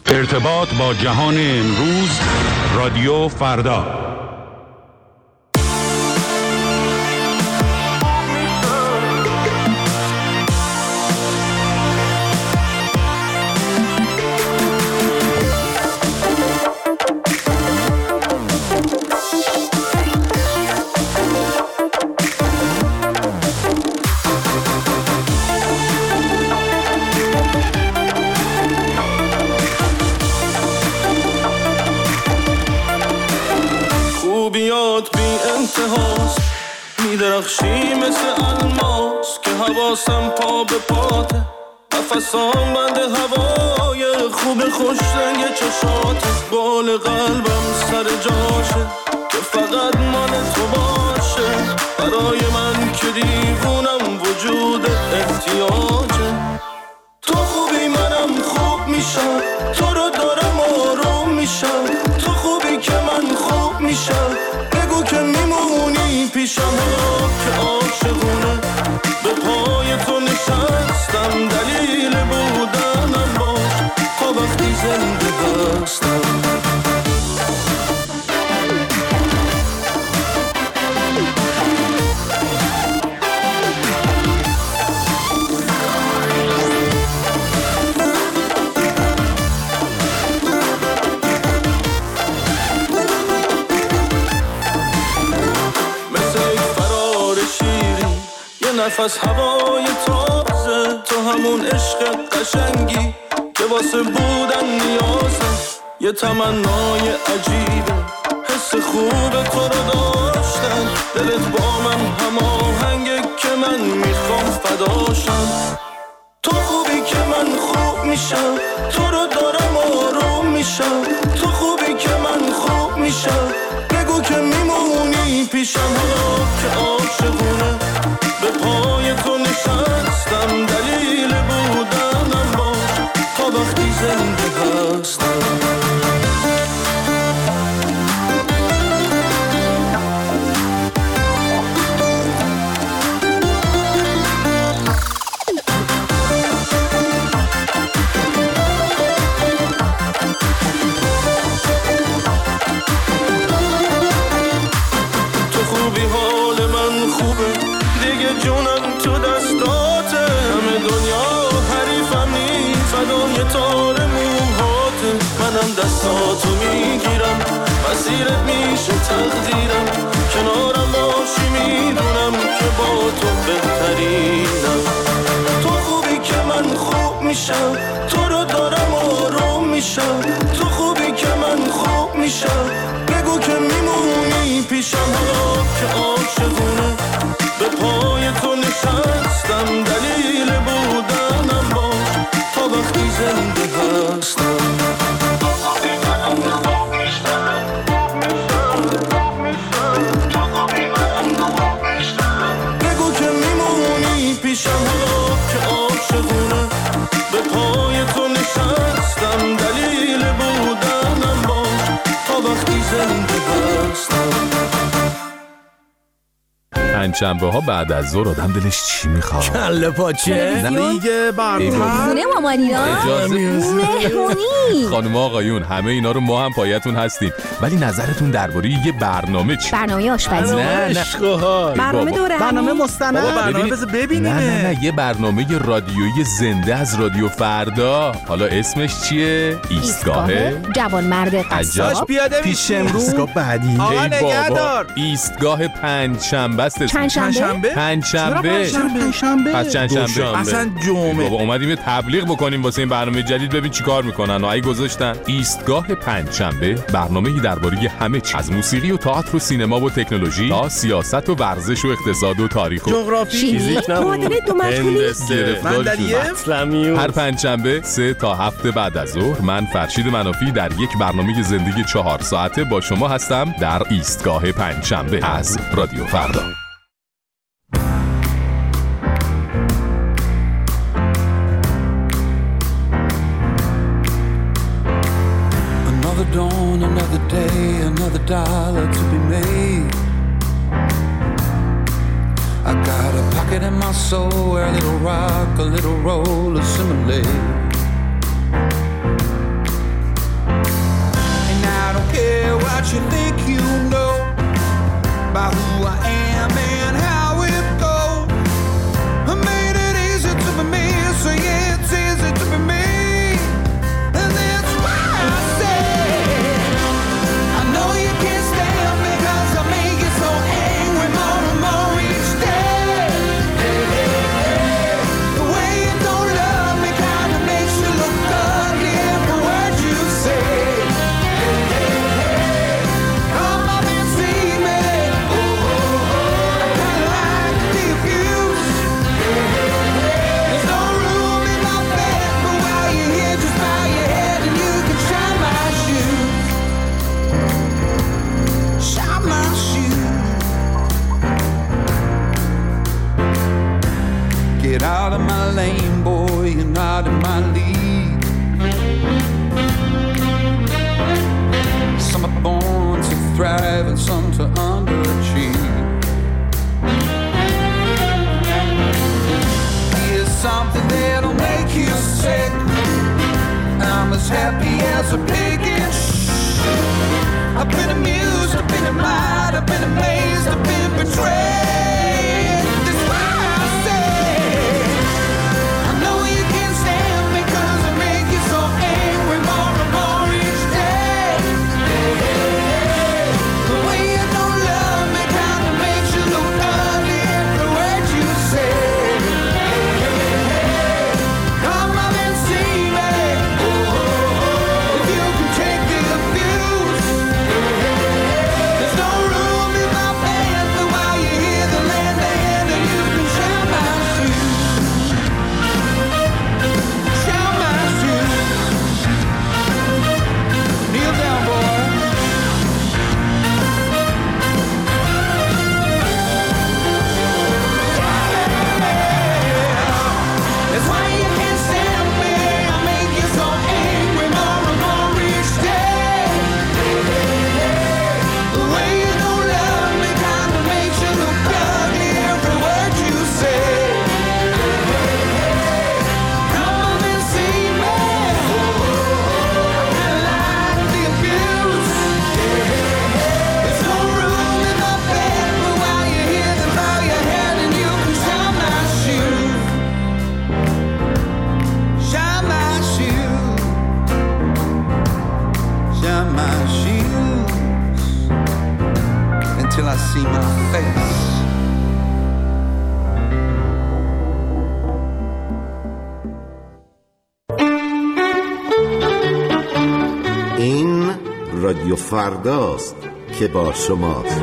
ارتباط با جهان امروز، رادیو فردا. میدرخشی مثل الماس که حواسم پا به پاته، نفسام بند هوای خوب خوش رنگ چشاته، بال قلبم سر جاشه که فقط مال تو باشه، برای من که دیوونم وجود احتیاجه. تو خوبی منم خوب میشم، تو رو دارم آروم میشم، تو خوبی که من خوب میشم، بگو که میمونی پیشم که عاشقونه به پای تو نشستم، دلیل بودنم باش تا وقتی زنده هستم. نفس هوای تازه، تو همون عشق قشنگی که واسه بودن نیازه، یه تمنای عجیبه حس خوب تو رو داشتن، دلت با من هماهنگه که من میخوام فداشم. تو خوبی که من خوب میشم، تو رو دارم آروم میشم، تو خوبی که من خوب میشم، بگو که میمونی پیشم که عاشقونه به پای تو نشستم، دلیل بودنم باش تا وقتی زنده هستم. تو خوبی حال من خوبه دیگه، جونم تو دستاته، همه دنیا حریفم نی فدای تار موهاته، منم دستاتو میگیرم مسیرت میشه تقدیرم، کنارم باشی میدونم که با تو بهترینم. تو خوبی که من خوب میشم، تو رو دارم آروم میشم، تو خوبی که من خوب میشم، بگو که میمونی پیشم که عاشقونه به پای تو نشستم، دلیل بودنم باش تا وقتی زنده هستم. بگو که میمونی پیشم که عاشقونه به پای تو نشستم، دلیل بودنم باش تا وقتی زنده هستم. پنجشنبه ها بعد از ظهر آدم دلش چی میخواد؟ کله پاچه، دیگه برنامه خونه مامانینا، مهمونی. خانم آقایون همه اینا رو ما هم پایتون هستیم، ولی نظرتون درباره یه برنامه چی؟ برنامه آشپزی، نه برنامه دوره، برنامه مستند، برنامه بذار ببینیم. نه یه برنامه رادیویی زنده از رادیو فردا. حالا اسمش چیه؟ ایستگاه جوانمرد قصاب پیاده پیش امروز. ایستگاه بعدی آقا نگهدار. ایستگاه پنجشنبه است. پنجشنبه؟ پنجشنبه. پس چندشنبه. اصلا جمعه. بابا اومدیم تبلیغ بکنیم واسه این برنامه جدید، ببین چیکار میکنن. ای گذاشتن ایستگاه پنجشنبه، برنامه‌ای درباره همه چیز، از موسیقی و تئاتر و سینما و تکنولوژی تا سیاست و ورزش و اقتصاد و تاریخ و جغرافی، فیزیک، معادله دو مجهولی، هر پنجشنبه 3 تا 7 بعد از ظهر من فرشید منافی در یک برنامه زندگی 4 ساعته با شما هستم در ایستگاه پنجشنبه از رادیو فردا. Dawn, another day, another dollar to be made. I got a pocket in my soul where a little rock, a little roll assimilate. was a picking. I've been amused, I've been admired, I've been amazed, I've been betrayed. That's why I say I know you can't stand me 'cause I make you so angry more and more each day. The way you don't love me kinda makes you look ugly every word you say. Come on and see me. If you can take the abuse, there's no room in my band for while you hear the land and you can shine my shoes. Shine my shoes. Kneel down, boy. That's why you can't stand me. I make you so angry more and more each day. The way you don't love me kinda makes you look ugly every word you say. Come on and see me. I like the abuse. There's no room in my bed, but while you hear them bow your head and you can shine my shoes. Shine my shoes. Shine my shoes until I see my face. این رادیو فرداست که با شماست.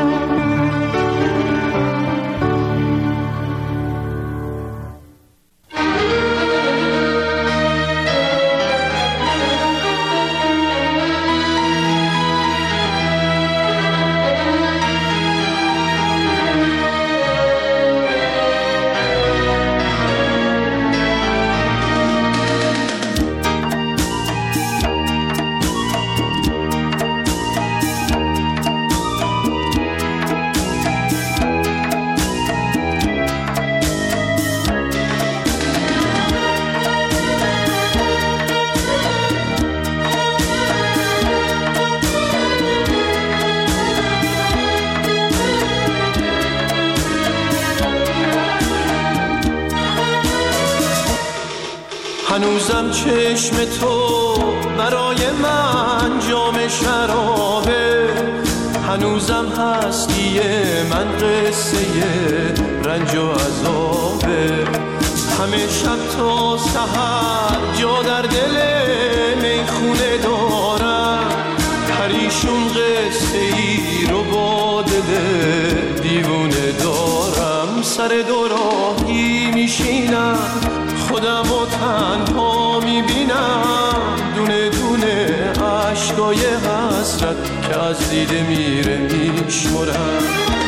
هنوزم چشم تو برای من جام شرابه، هنوزم هستی من قصه رنج و عذابه. همه شب تا سحر جا در دل میخونه دارم، پریشون قصه ای رو با دل دیوونه دارم. سر دوراهی میشینم خودم و تنها میبینم، دونه دونه عشقای حسرت که از دیده میره میشمرم.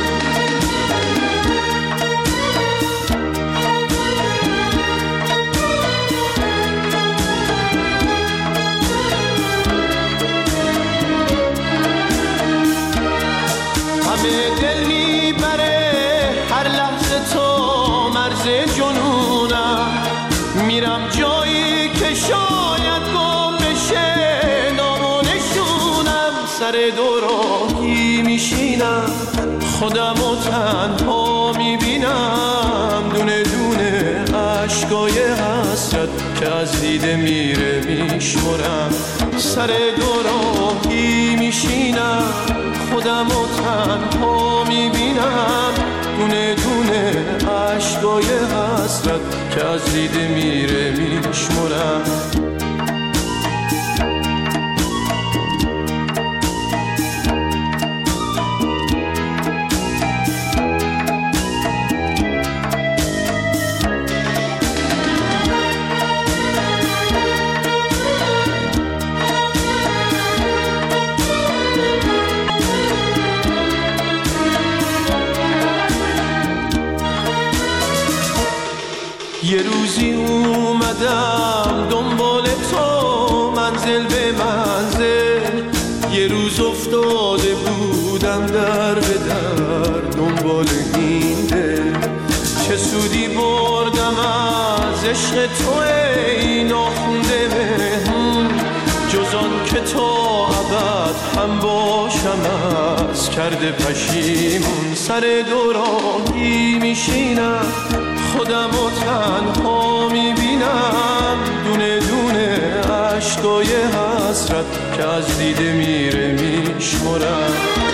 همه دل میبره هر لحظه تو مرز جنونم، میرم جایی که شاید گم بشه نام و نشونم. سر دوراهی میشینم خودم و تنها میبینم، دونه دونه عشقای حسرت که از دیده میره میشمرم. سر دوراهی میشینم خودم و تنها میبینم، دونه دونه عشقای حسرت که از دیده میره میشمرم. یه روزی اومدم دنبال تو منزل به منزل، یه روز افتاده بودم در به در دنبال این دل. چه سودی بردم از عشق تو ای ناخونده مهمون، جز آن راحت هم باشم از کرده پشیمون سر دوراهی میشینم خودم و تنها میبینم دونه دونه عشقای حسرت که از دیده میره میشمرم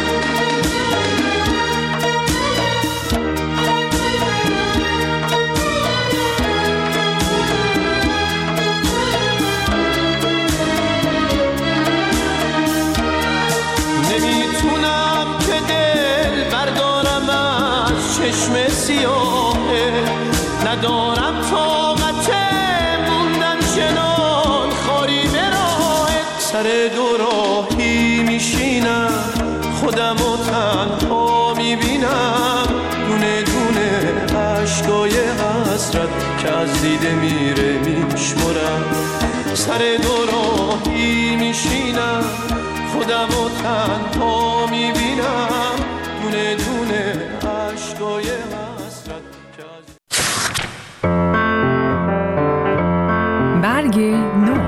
نمیتونم که دل بردارم از چشم سیاهه ندارم طاقت موندن چنان خاری به راهت سر دوراهی میشینم خودم و تنها میبینم دونه دونه عشقای حسرت که از دیده میره میشمرم سر دوراهی میشینم خودم و تنها میبینم دونه دونه عشقای حسرت که از برگ نو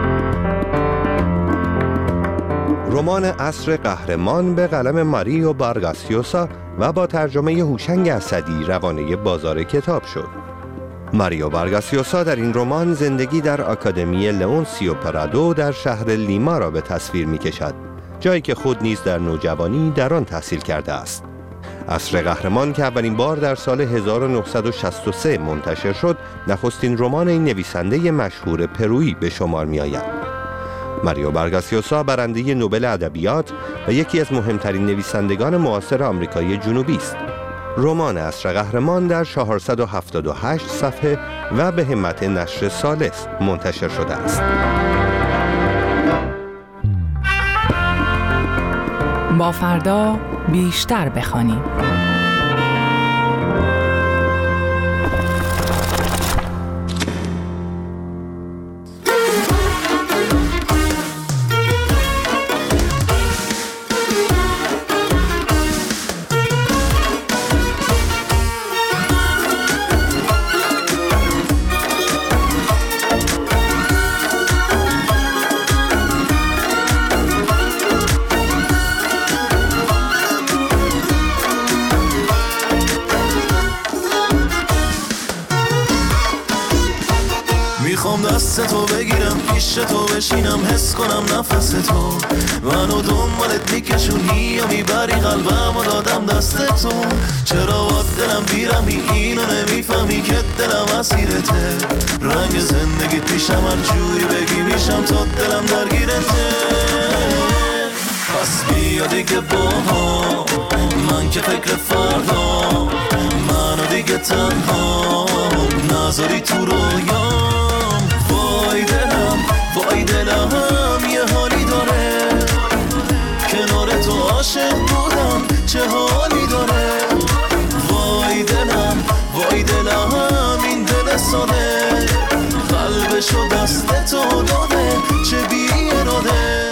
رمان عصر قهرمان به قلم ماریو وارگاس یوسا و با ترجمه هوشنگ اسدی روانه بازار کتاب شد. ماریو وارگاس یوسا در این رمان زندگی در آکادمی لئونسیو پرادو در شهر لیما را به تصویر می‌کشد، جایی که خود نیز در نوجوانی در آن تحصیل کرده است. عصر قهرمان که اولین بار در سال 1963 منتشر شد، نخستین رمان این نویسنده مشهور پرویی به شمار می‌آید. ماریو وارگاس یوسا برنده نوبل ادبیات و یکی از مهمترین نویسندگان معاصر آمریکای جنوبی است. رمان عصر قهرمان در 478 صفحه و به همت نشر ثالث منتشر شده است. با فردا بیشتر بخوانیم. میخوام دست تو بگیرم پیش تو بشینم حس کنم نفس تو منو دنبالت میکشونی یا میبری قلبم و دادم دست تو چرا با دلم بیرمی اینو نمیفهمی که دلم اسیرته رنگ زندگیت پیشم هر جوری بگی میشم تا دلم درگیرته پس بیا دیگه با هم من که فکر فردا منو دیگه تنها نذاری تو رویام وای دلم یه حالی داره کنار تو عاشق بودم چه حالی داره وای دلم این دل ساده قلبشو دست تو داده چه بی اراده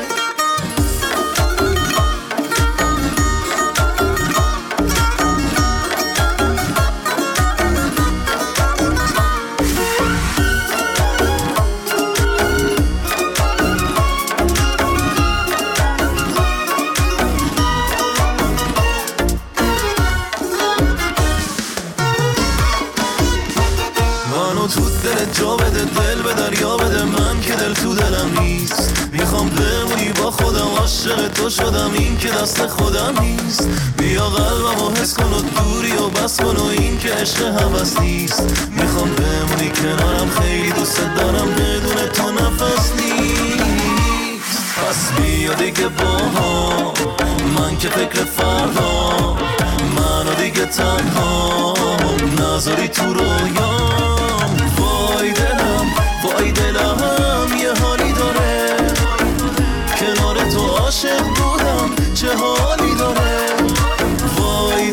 جا بده دل به دریا بده من که دل تو دلم نیست میخوام بمونی با خودم عاشق تو شدم این که دست خودم نیست بیا قلبمو حس کن و دوری و بس کن و این که عشق هوس نیست میخوام بمونی کنارم خیلی دوست دارم بدون تو نفس نیست پس بیا دیگه با هم من که فکر فردا منو دیگه تنها نذاری تو رویام وای دلم یه حالی داره کنار تو عاشق بودم چه حالی داره وای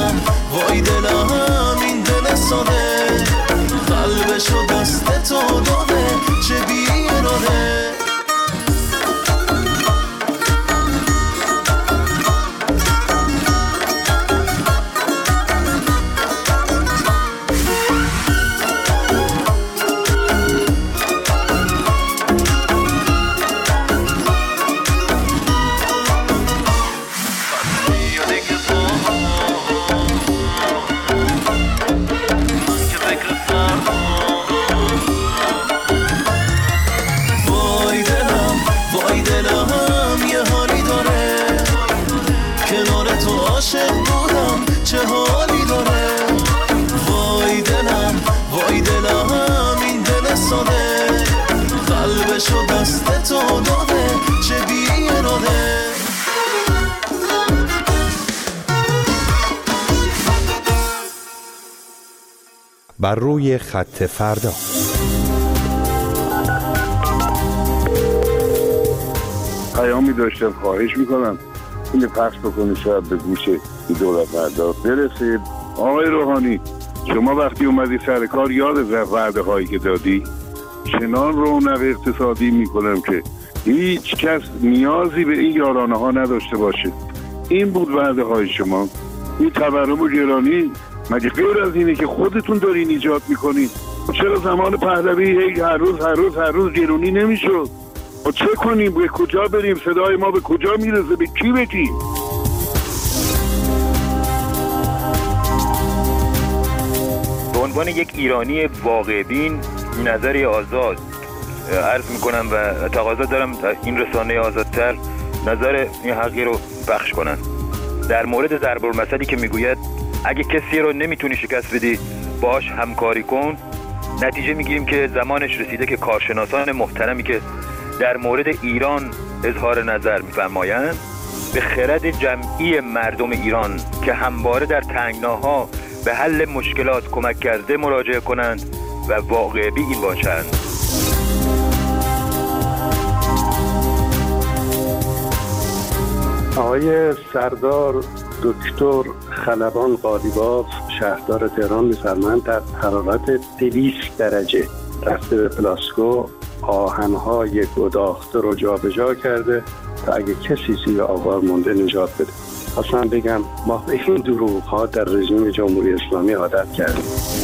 دلم این دل ساده قلبشو دست تو داده چه بی اراده دست تو داده چه بی اراده. بر روی خط فردا. پیامی داشتم، خواهش میکنم اینو پخش بکنی شاید به گوش دولت مردار برسید. آقای روحانی، شما وقتی اومدی سر کار یاد وعده هایی که دادی چنان رونق اقتصادی میکنم که هیچ کس نیازی به این یارانه ها نداشته باشه. این بود وعده های شما. این تورم و گرانی مگه غیر از اینه که خودتون دارین ایجاد میکنین؟ چرا زمان پهلوی هر روز گرانی نمیشد؟ و چه کنیم؟ به کجا بریم؟ صدای ما به کجا میرسه؟ به کی بگیم؟ به عنوان یک ایرانی واقع بین نظری آزاد عرض میکنم و تقاضا دارم این رسانه آزادتر نظر این حقی رو پخش کنن. در مورد ضرب المثلی که میگوید اگه کسی رو نمیتونی شکست بدی باهاش همکاری کن، نتیجه میگیریم که زمانش رسیده که کارشناسان محترمی که در مورد ایران اظهار نظر میفرمایند به خرد جمعی مردم ایران که همواره در تنگناها به حل مشکلات کمک کرده مراجعه کنند و واقع بین باشند. آقای سردار دکتر خلبان قالیباف شهردار تهران می‌فرمایند در حرارت 200 درجه رفته به پلاسکو آهن‌های گداخته رو جابجا کرده تا اگه کسی زیر آوار مونده نجات بده. اصلا بگم ما به این دروغ‌ها در رژیم جمهوری اسلامی عادت کردیم.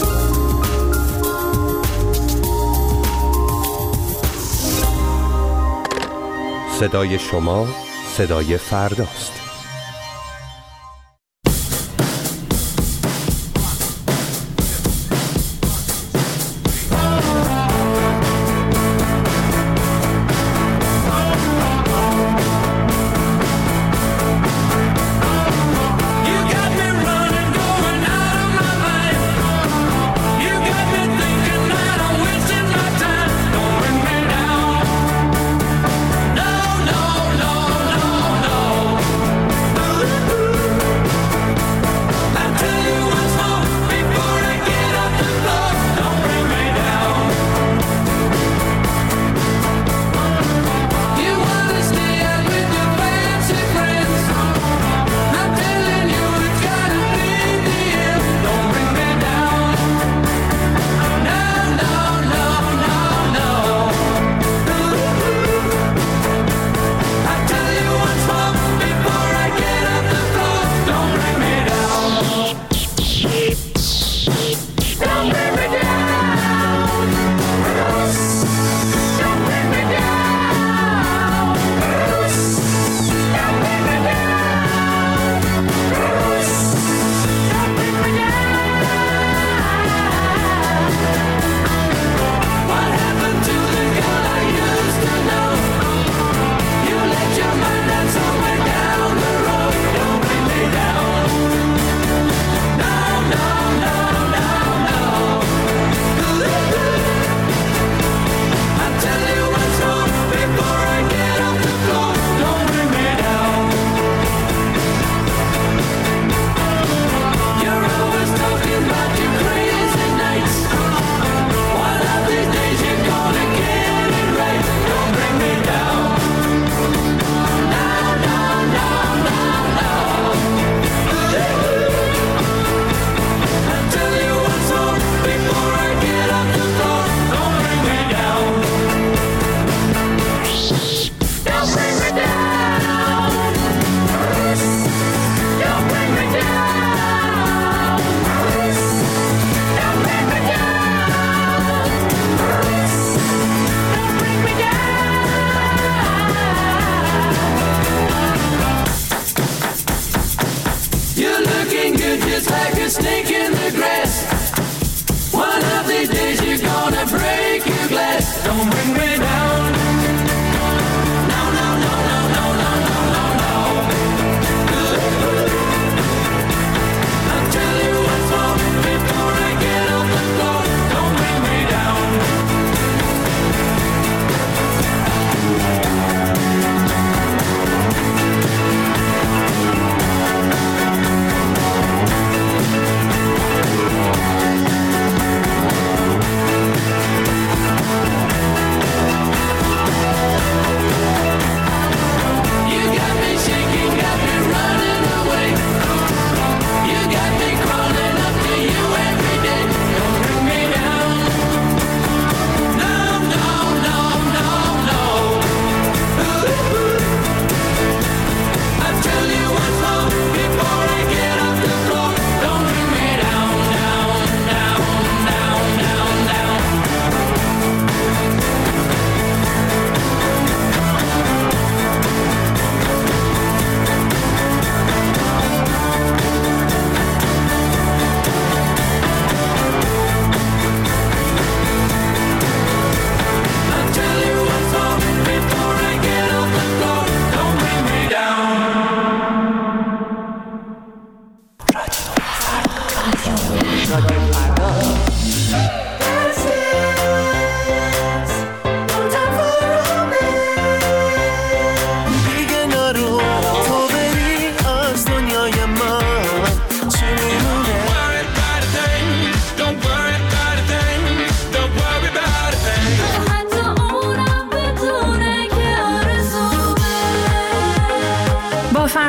صدای شما صدای فرداست.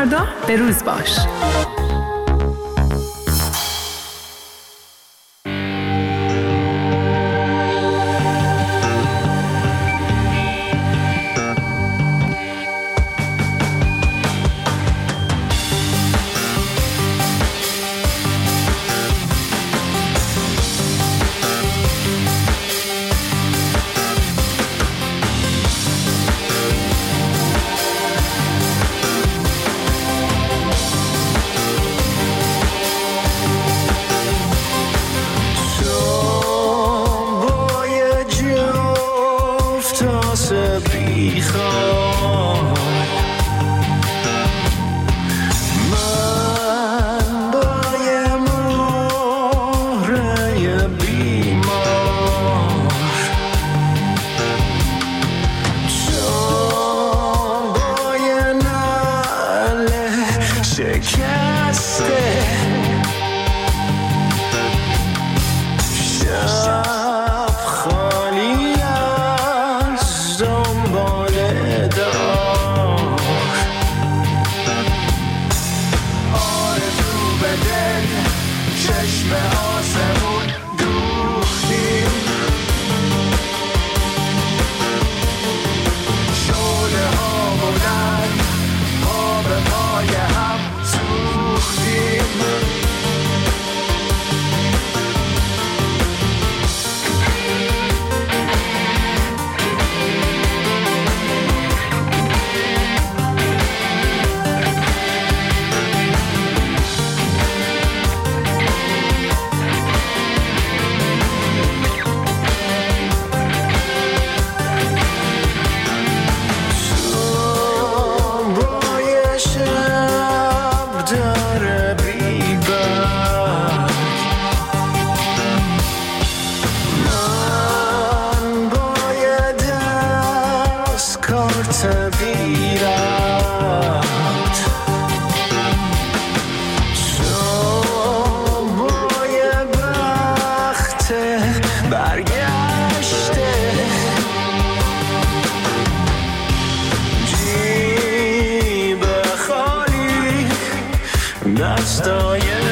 فردا به روز باش. دستای